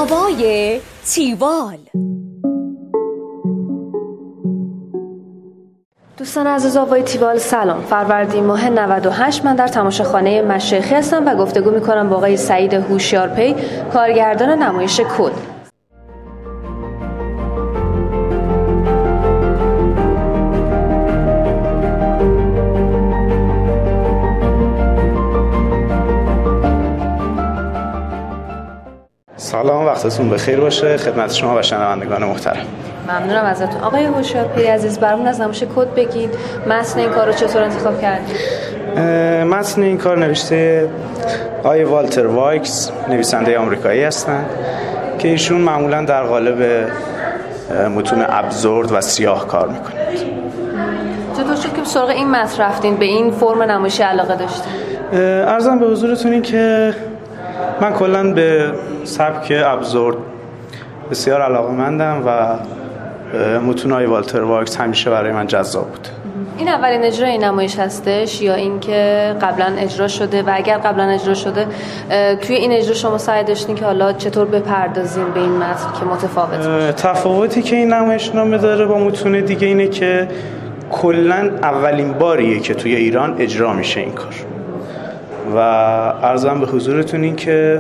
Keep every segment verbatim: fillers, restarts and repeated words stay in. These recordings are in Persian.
آوای تیوال. دوستان عزیز آوای تیوال سلام. فروردین ماه نود و هشت من در تماشاخانه مشایخی هستم و گفتگو میکنم با آقای سعید هوشیارپی، کارگردان نمایش کد. سلام، وقتتون بخیر باشه خدمت شما و شنوندگان محترم. ممنونم ازتون. آقای هوشیارپی عزیز، برامون از نمایش کد بگید. متن این کار رو چطور انتخاب کردید؟ متن این کار نوشته آقای والتر وایکس، نویسنده آمریکایی هستند که ایشون معمولا در قالب متون ابزورد و سیاه کار میکنند. چطور شد که سراغ این متن رفتین، به این فرم نمایشی علاقه داشتین؟ عرضم به حضورتون این که من کلا به سبک ابزورد بسیار علاقه‌مندم و متون های والتر وایکس همیشه برای من جذاب بود. این اولین اجرای این نمایش هستش یا اینکه قبلا اجرا شده؟ و اگر قبلا اجرا شده، توی این اجرا شما سعی داشتین که حالا چطور بپردازین به این متن که متفاوت باشه؟ تفاوتی که این نمایشنامه داره با متون دیگه اینه که کلا اولین باریه که توی ایران اجرا میشه این کار و عرضم به حضورتون این که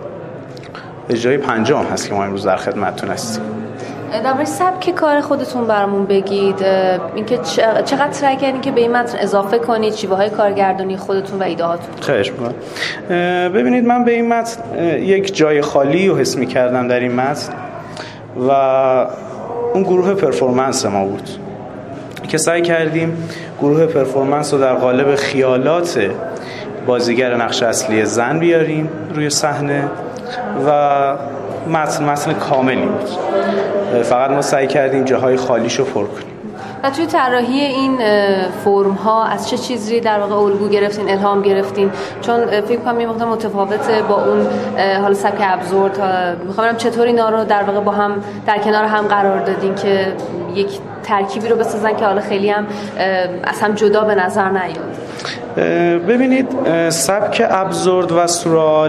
اجرای پنجم هست که ما امروز در خدمتتون هستیم. درباره سبک کار خودتون برامون بگید، اینکه چقدر سعی کردین که به این متن اضافه کنید، شیوه‌های کارگردانی خودتون و ایده‌هاتون؟ خواهش می‌کنم. ببینید، من به این متن یک جای خالی رو حس می‌کردم در این متن و اون گروه پرفورمنس ما بود که سعی کردیم گروه پرفورمنس رو در قالب خیالات بازیگر نقش اصلی زن بیاریم روی صحنه و متن متن کاملی بود. فقط ما سعی کردیم جاهای خالیشو پر کنیم. و توی طراحی این فرم ها از چه چیزی در واقع الگو گرفتین، الهام گرفتین؟ چون فکر کنم یه مقدار متفاوته با اون حالا سبک ابزورد. میخوام چطور اینا رو در واقع با هم در کنار هم قرار دادین که یک ترکیبی رو بسازن که حالا خیلی هم از هم جدا به نظر نیاد؟ ببینید، سبک ابزورد و سورال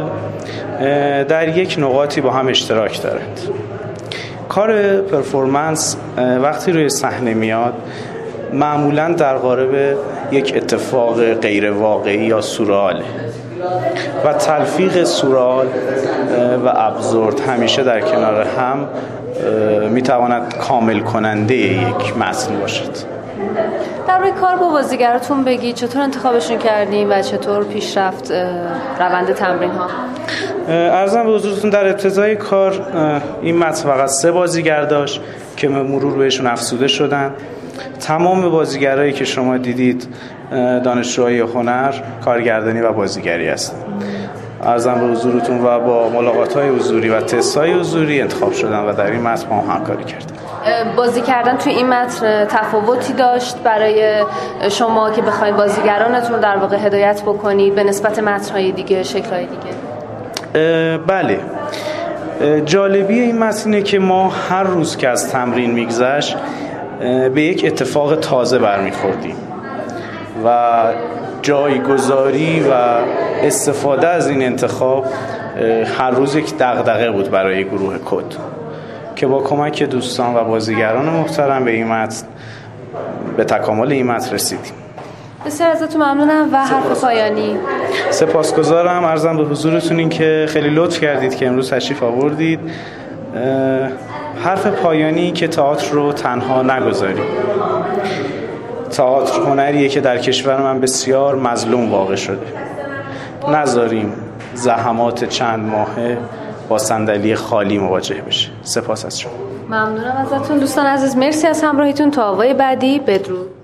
در یک نقاطی با هم اشتراک دارند. کار پرفورمنس وقتی روی صحنه میاد معمولاً در قالب یک اتفاق غیر واقعی یا سورال و تلفیق سورال و ابزورد همیشه در کنار هم میتواند کامل کننده یک متن باشد. در روی کار با بازیگراتون بگید، چطور انتخابشون کردیم و چطور پیش رفت روند تمرین ها؟ عرضم به حضورتون در ابتدای کار این متن فقط سه بازیگر داشت که مرور بهشون افزوده شدن. تمام بازیگرایی که شما دیدید دانشجوهای هنر، کارگردانی و بازیگری هستند. عرضم به حضورتون و با ملاقات‌های حضوری و تست‌های حضوری انتخاب شدن و در این متن ما همکاری کردیم. بازی کردن توی این متن تفاوتی داشت برای شما که بخواید بازیگرانتون در واقع هدایت بکنید به نسبت متن‌های دیگه، شکل‌های دیگه؟ بله. جالبی این متن اینه که ما هر روز که از تمرین میگذشت به یک اتفاق تازه برمیخوردیم و جایگذاری و استفاده از این انتخاب هر روز یک دغدغه بود برای گروه کد که با کمک دوستان و بازیگران محترم به این متن به تکامل این متن رسیدیم. بسیار ازتون ممنونم. و حرف پایانی؟ سپاسگزارم. عرضم به حضورتون این که خیلی لطف کردید که امروز تشریف آوردید. حرف پایانی که تئاتر رو تنها نگذاریم. تئاتر هنریه که در کشور من بسیار مظلوم واقع شده. نذاریم زحمات چند ماهه با صندلی خالی مواجه بشه. سپاس از شما. ممنونم ازتون دوستان عزیز. مرسی از همراهیتون. تا آوای بعدی، بدرود.